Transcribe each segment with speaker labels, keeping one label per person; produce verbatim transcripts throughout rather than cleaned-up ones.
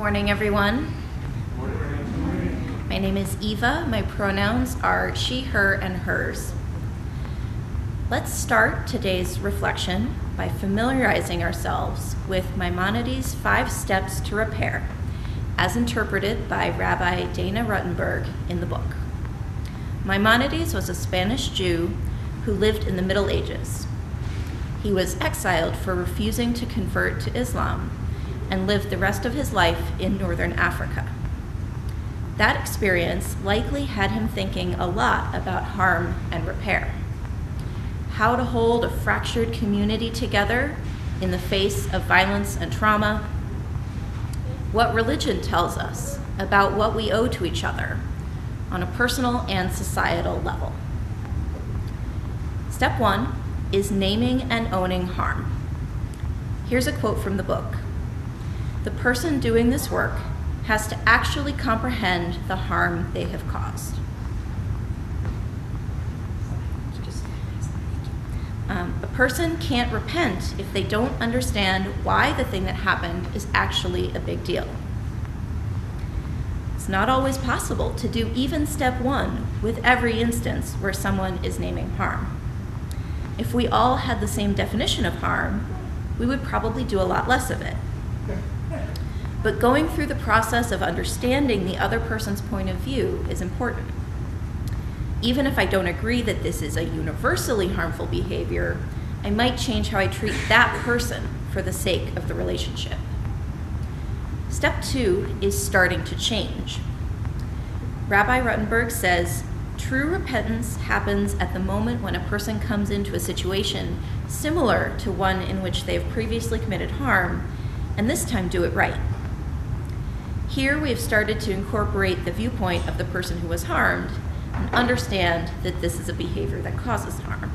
Speaker 1: morning, everyone. My name is Eva. My pronouns are she, her, and hers. Let's start today's reflection by familiarizing ourselves with Maimonides' five steps to repair, as interpreted by Rabbi Dana Ruttenberg in the book. Maimonides was a Spanish Jew who lived in the Middle Ages. He was exiled for refusing to convert to Islam and lived the rest of his life in northern Africa. That experience likely had him thinking a lot about harm and repair. How to hold a fractured community together in the face of violence and trauma. What religion tells us about what we owe to each other on a personal and societal level. Step one is naming and owning harm. Here's a quote from the book. The person doing this work has to actually comprehend the harm they have caused. Um, a person can't repent if they don't understand why the thing that happened is actually a big deal. It's not always possible to do even step one with every instance where someone is naming harm. If we all had the same definition of harm, we would probably do a lot less of it. But going through the process of understanding the other person's point of view is important. Even if I don't agree that this is a universally harmful behavior, I might change how I treat that person for the sake of the relationship. Step two is starting to change. Rabbi Ruttenberg says, true repentance happens at the moment when a person comes into a situation similar to one in which they have previously committed harm, and this time do it right. Here we have started to incorporate the viewpoint of the person who was harmed and understand that this is a behavior that causes harm.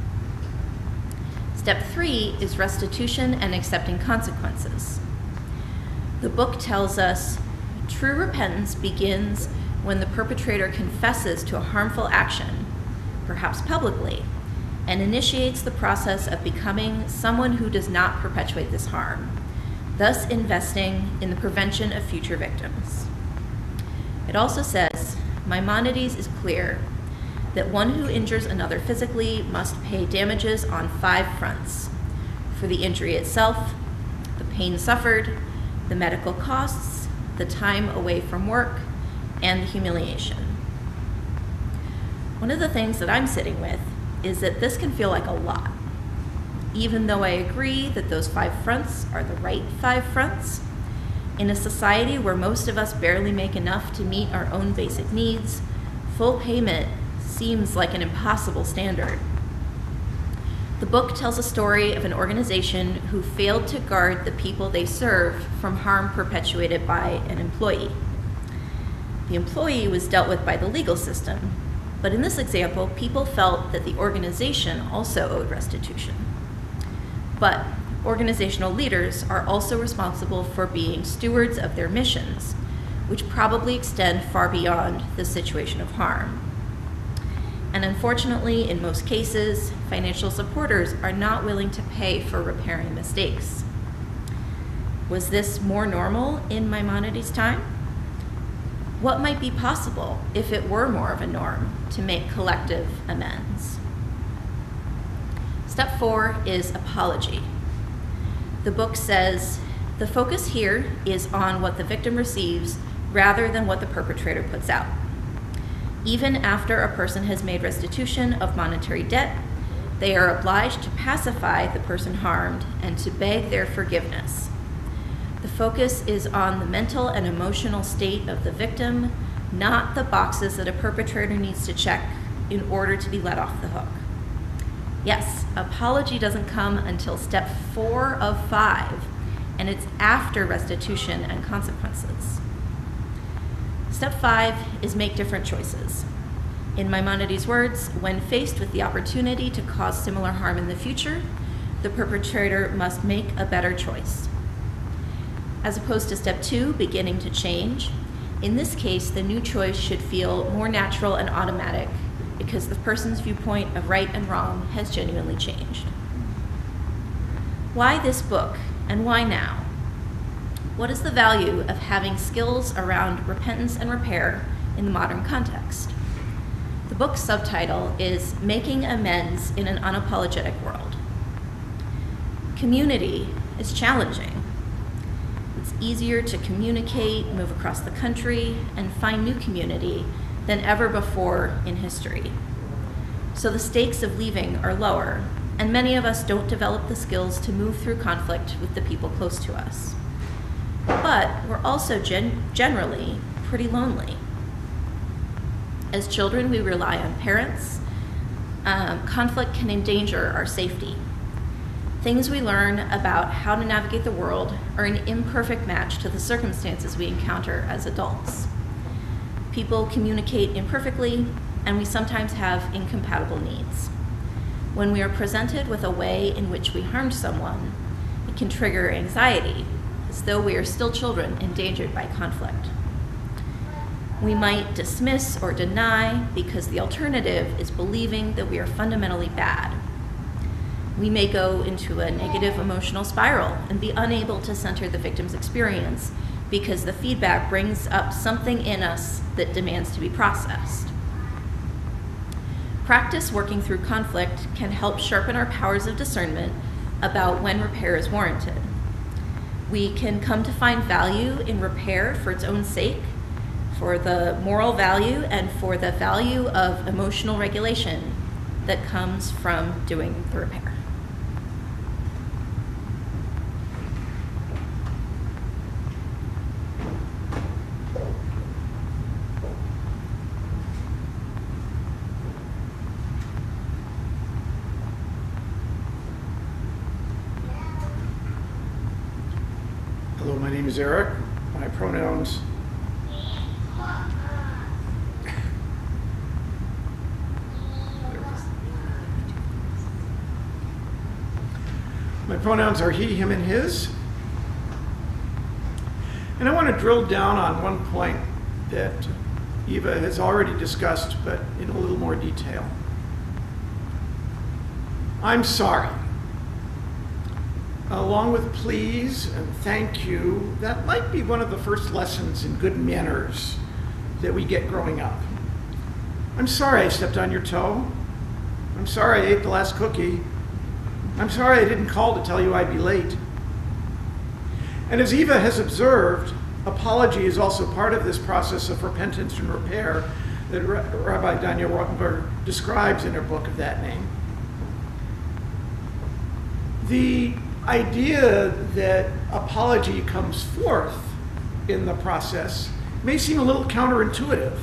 Speaker 1: Step three is restitution and accepting consequences. The book tells us true repentance begins when the perpetrator confesses to a harmful action, perhaps publicly, and initiates the process of becoming someone who does not perpetuate this harm, thus investing in the prevention of future victims. It also says, Maimonides is clear that one who injures another physically must pay damages on five fronts: for the injury itself, the pain suffered, the medical costs, the time away from work, and the humiliation. One of the things that I'm sitting with is that this can feel like a lot. Even though I agree that those five fronts are the right five fronts, in a society where most of us barely make enough to meet our own basic needs, full payment seems like an impossible standard. The book tells a story of an organization who failed to guard the people they serve from harm perpetuated by an employee. The employee was dealt with by the legal system, but in this example, people felt that the organization also owed restitution. But organizational leaders are also responsible for being stewards of their missions, which probably extend far beyond the situation of harm. And unfortunately, in most cases, financial supporters are not willing to pay for repairing mistakes. Was this more normal in Maimonides' time? What might be possible if it were more of a norm to make collective amends? Step four is apology. The book says, the focus here is on what the victim receives rather than what the perpetrator puts out. Even after a person has made restitution of monetary debt, they are obliged to pacify the person harmed and to beg their forgiveness. The focus is on the mental and emotional state of the victim, not the boxes that a perpetrator needs to check in order to be let off the hook. Yes, apology doesn't come until step four of five, and it's after restitution and consequences. Step five is make different choices. In Maimonides' words, when faced with the opportunity to cause similar harm in the future, the perpetrator must make a better choice. As opposed to step two, beginning to change, in this case, the new choice should feel more natural and automatic because the person's viewpoint of right and wrong has genuinely changed. Why this book, and why now? what is the value of having skills around repentance and repair in the modern context? The book's subtitle is Making Amends in an Unapologetic World. Community is challenging. It's easier to communicate, move across the country, and find new community than ever before in history. So the stakes of leaving are lower, and many of us don't develop the skills to move through conflict with the people close to us. But we're also gen- generally pretty lonely. As children, we rely on parents. Um, conflict can endanger our safety. Things we learn about how to navigate the world are an imperfect match to the circumstances we encounter as adults. People communicate imperfectly, and we sometimes have incompatible needs. When we are presented with a way in which we harmed someone, it can trigger anxiety, as though we are still children endangered by conflict. We might dismiss or deny because the alternative is believing that we are fundamentally bad. We may go into a negative emotional spiral and be unable to center the victim's experience because the feedback brings up something in us that demands to be processed. Practice working through conflict can help sharpen our powers of discernment about when repair is warranted. We can come to find value in repair for its own sake, for the moral value and for the value of emotional regulation that comes from doing the repair.
Speaker 2: Hello, my name is Eric. My pronouns My pronouns are he, him, and his. And I want to drill down on one point that Eva has already discussed, but in a little more detail. I'm sorry. Along with please and thank you, that might be one of the first lessons in good manners that we get growing up. I'm sorry I stepped on your toe. I'm sorry I ate the last cookie. I'm sorry I didn't call to tell you I'd be late. And as Eva has observed, apology is also part of this process of repentance and repair that Rabbi Danya Rottenberg describes in her book of that name. The idea that apology comes forth in the process may seem a little counterintuitive.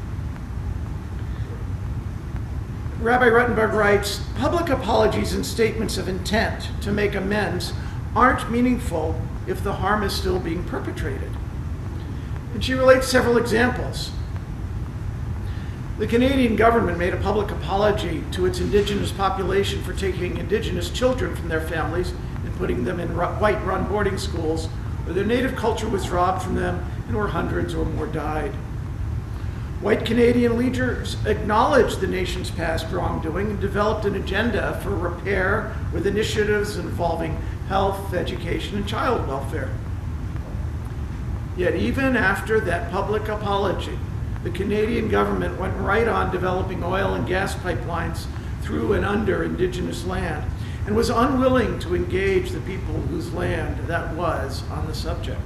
Speaker 2: Rabbi Rottenberg writes, public apologies and statements of intent to make amends aren't meaningful if the harm is still being perpetrated. And she relates several examples. The Canadian government made a public apology to its Indigenous population for taking Indigenous children from their families and putting them in white-run boarding schools where their native culture was robbed from them and where hundreds or more died. White Canadian leaders acknowledged the nation's past wrongdoing and developed an agenda for repair with initiatives involving health, education, and child welfare. Yet even after that public apology, the Canadian government went right on developing oil and gas pipelines through and under Indigenous land and was unwilling to engage the people whose land that was on the subject.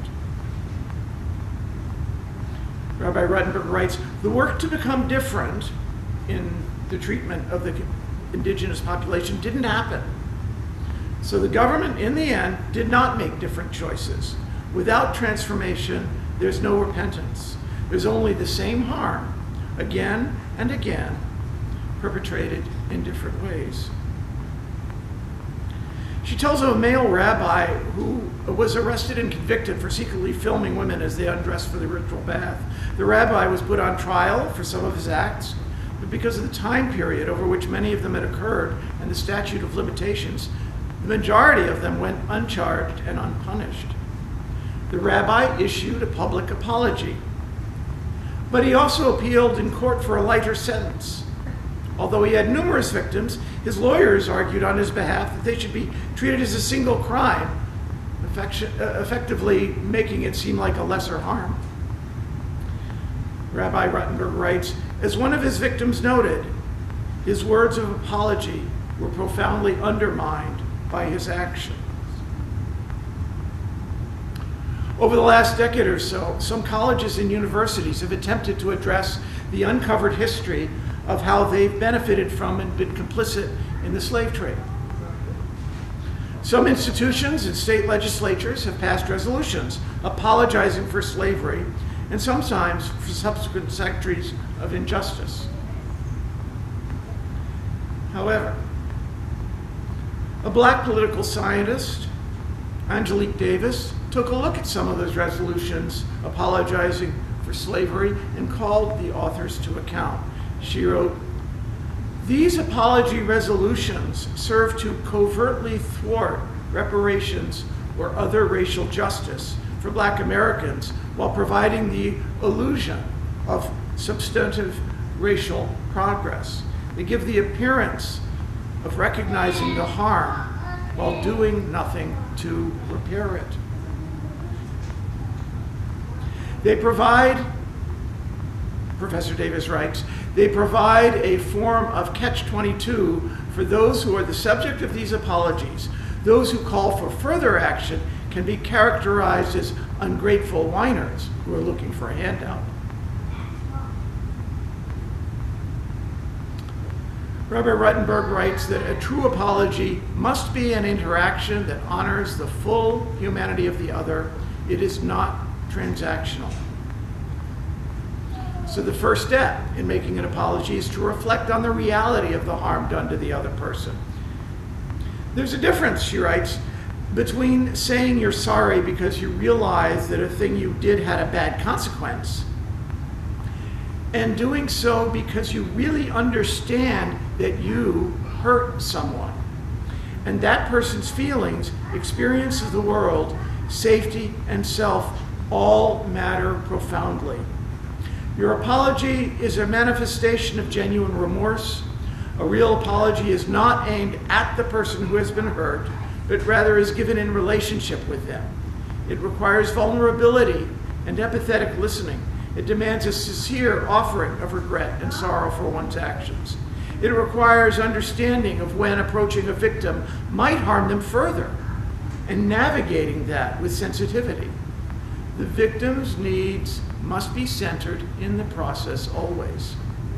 Speaker 2: Rabbi Rottenberg writes, the work to become different in the treatment of the Indigenous population didn't happen. So the government, in the end, did not make different choices. Without transformation, there's no repentance. There's only the same harm, again and again, perpetrated in different ways. She tells of a male rabbi who was arrested and convicted for secretly filming women as they undressed for the ritual bath. The rabbi was put on trial for some of his acts, but because of the time period over which many of them had occurred and the statute of limitations, the majority of them went uncharged and unpunished. The rabbi issued a public apology, but he also appealed in court for a lighter sentence. Although he had numerous victims, his lawyers argued on his behalf that they should be treated as a single crime affection, uh, effectively making it seem like a lesser harm. Rabbi Ruttenberg writes, as one of his victims noted, his words of apology were profoundly undermined by his actions. Over the last decade or so, some colleges and universities have attempted to address the uncovered history of how they've benefited from and been complicit in the slave trade. Some institutions and state legislatures have passed resolutions apologizing for slavery and sometimes for subsequent centuries of injustice. However, a black political scientist, Angelique Davis, took a look at some of those resolutions apologizing for slavery and called the authors to account. She wrote, "These apology resolutions serve to covertly thwart reparations or other racial justice for Black Americans while providing the illusion of substantive racial progress. They give the appearance of recognizing the harm while doing nothing to repair it. They provide," Professor Davis writes, "they provide a form of catch twenty-two for those who are the subject of these apologies. Those who call for further action can be characterized as ungrateful whiners who are looking for a handout." Rabbi Ruttenberg writes that a true apology must be an interaction that honors the full humanity of the other. It is not transactional. So the first step in making an apology is to reflect on the reality of the harm done to the other person. There's a difference, she writes, between saying you're sorry because you realize that a thing you did had a bad consequence and doing so because you really understand that you hurt someone. And that person's feelings, experience of the world, safety, and self all matter profoundly. Your apology is a manifestation of genuine remorse. A real apology is not aimed at the person who has been hurt, but rather is given in relationship with them. It requires vulnerability and empathetic listening. It demands a sincere offering of regret and sorrow for one's actions. It requires understanding of when approaching a victim might harm them further and navigating that with sensitivity. The victim's needs must be centered in the process always.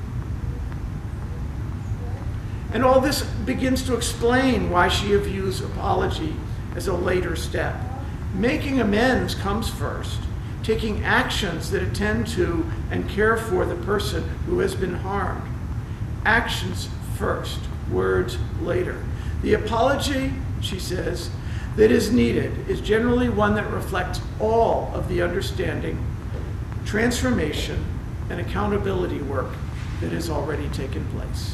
Speaker 2: And all this begins to explain why she views apology as a later step. Making amends comes first, taking actions that attend to and care for the person who has been harmed. Actions first, words later. The apology, she says, that is needed is generally one that reflects all of the understanding, transformation, and accountability work that has already taken place.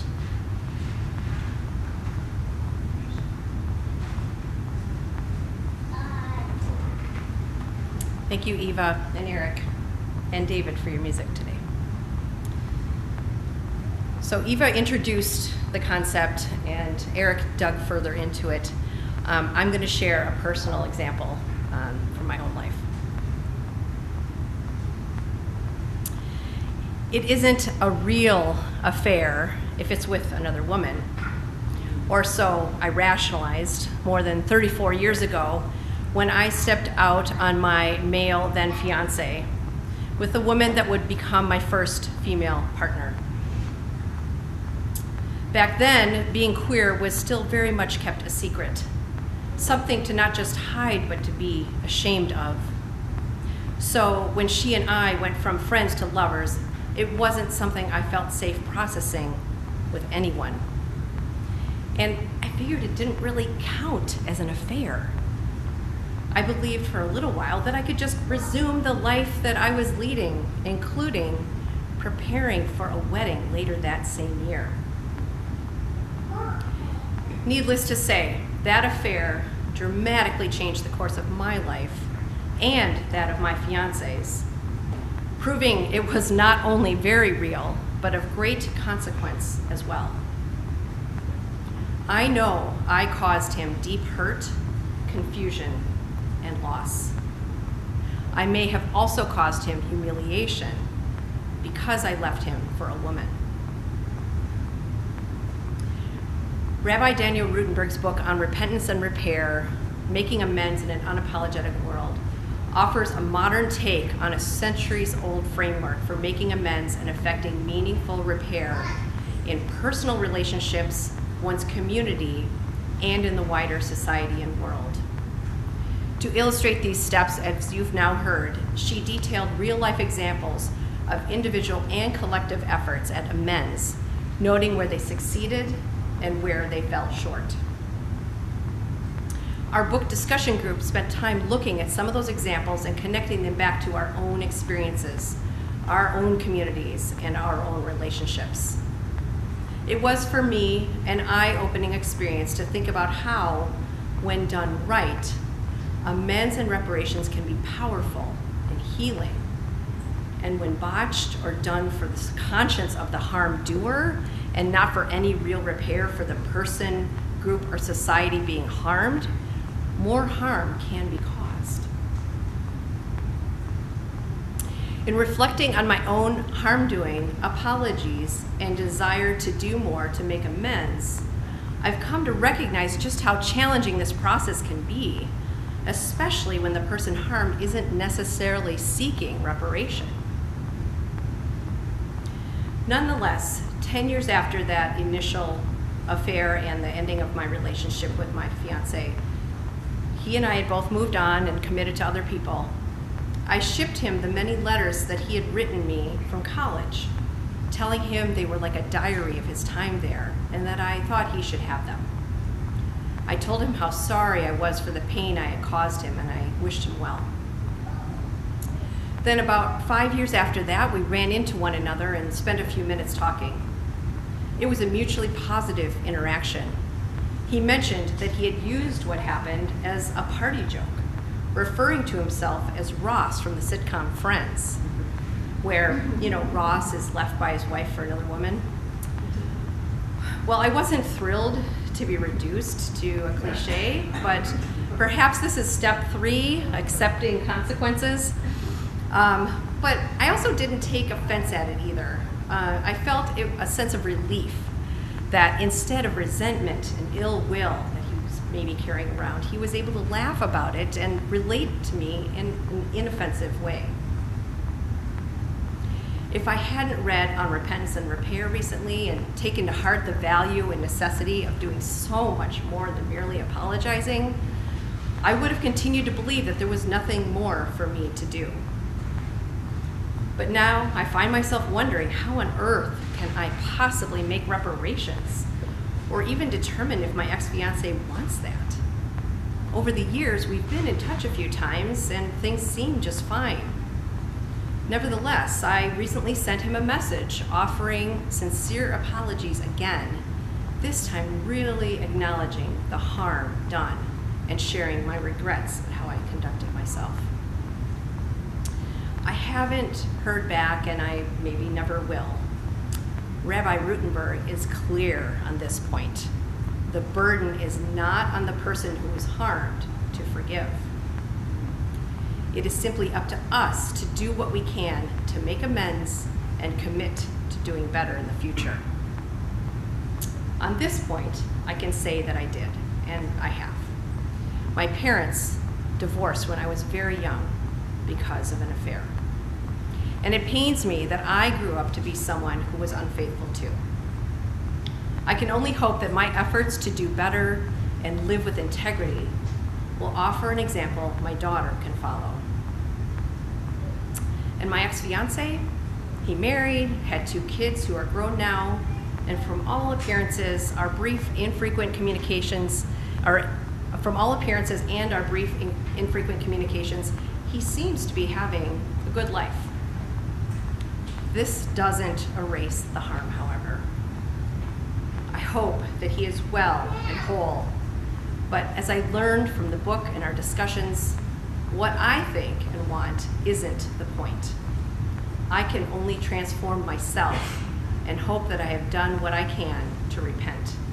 Speaker 3: Thank you, Eva and Eric and David, for your music today. So Eva introduced the concept and Eric dug further into it. Um, I'm going to share a personal example um, from my own life. It isn't a real affair if it's with another woman, or so I rationalized more than thirty-four years ago when I stepped out on my male then fiance with a woman that would become my first female partner. Back then, being queer was still very much kept a secret, something to not just hide but to be ashamed of. So when she and I went from friends to lovers, it wasn't something I felt safe processing with anyone. And I figured it didn't really count as an affair. I believed for a little while that I could just resume the life that I was leading, including preparing for a wedding later that same year. Needless to say, that affair dramatically changed the course of my life and that of my fiance's, proving it was not only very real, but of great consequence as well. I know I caused him deep hurt, confusion, and loss. I may have also caused him humiliation because I left him for a woman. Rabbi Daniel Rutenberg's book on repentance and repair, Making Amends in an Unapologetic World, offers a modern take on a centuries-old framework for making amends and effecting meaningful repair in personal relationships, one's community, and in the wider society and world. To illustrate these steps, as you've now heard, she detailed real-life examples of individual and collective efforts at amends, noting where they succeeded and where they fell short. Our book discussion group spent time looking at some of those examples and connecting them back to our own experiences, our own communities, and our own relationships. It was for me an eye-opening experience to think about how, when done right, amends and reparations can be powerful and healing. And when botched or done for the conscience of the harm doer and not for any real repair for the person, group, or society being harmed, more harm can be caused. In reflecting on my own harm-doing, apologies, and desire to do more to make amends, I've come to recognize just how challenging this process can be, especially when the person harmed isn't necessarily seeking reparation. Nonetheless, ten years after that initial affair and the ending of my relationship with my fiance, he and I had both moved on and committed to other people. I shipped him the many letters that he had written me from college, telling him they were like a diary of his time there and that I thought he should have them. I told him how sorry I was for the pain I had caused him and I wished him well. Then about five years after that, we ran into one another and spent a few minutes talking. It was a mutually positive interaction. He mentioned that he had used what happened as a party joke, referring to himself as Ross from the sitcom Friends, where, you know, Ross is left by his wife for another woman. Well, I wasn't thrilled to be reduced to a cliche, but perhaps this is step three, accepting consequences. Um, but I also didn't take offense at it either. Uh, I felt it, a sense of relief that instead of resentment and ill will that he was maybe carrying around, he was able to laugh about it and relate to me in an inoffensive way. If I hadn't read on repentance and repair recently and taken to heart the value and necessity of doing so much more than merely apologizing, I would have continued to believe that there was nothing more for me to do. But now I find myself wondering, how on earth can I possibly make reparations or even determine if my ex-fiance wants that? Over the years, we've been in touch a few times and things seem just fine. Nevertheless, I recently sent him a message offering sincere apologies again, this time really acknowledging the harm done and sharing my regrets at how I conducted myself. I haven't heard back, and I maybe never will. Rabbi Rutenberg is clear on this point. The burden is not on the person who is harmed to forgive. It is simply up to us to do what we can to make amends and commit to doing better in the future. On this point, I can say that I did, and I have. My parents divorced when I was very young because of an affair. And it pains me that I grew up to be someone who was unfaithful too. I can only hope that my efforts to do better and live with integrity will offer an example my daughter can follow. And my ex-fiance, he married, had two kids who are grown now, and from all appearances, our brief, infrequent communications, or from all appearances and our brief, infrequent communications, he seems to be having a good life. This doesn't erase the harm, however. I hope that he is well and whole, but as I learned from the book and our discussions, what I think and want isn't the point. I can only transform myself and hope that I have done what I can to repent.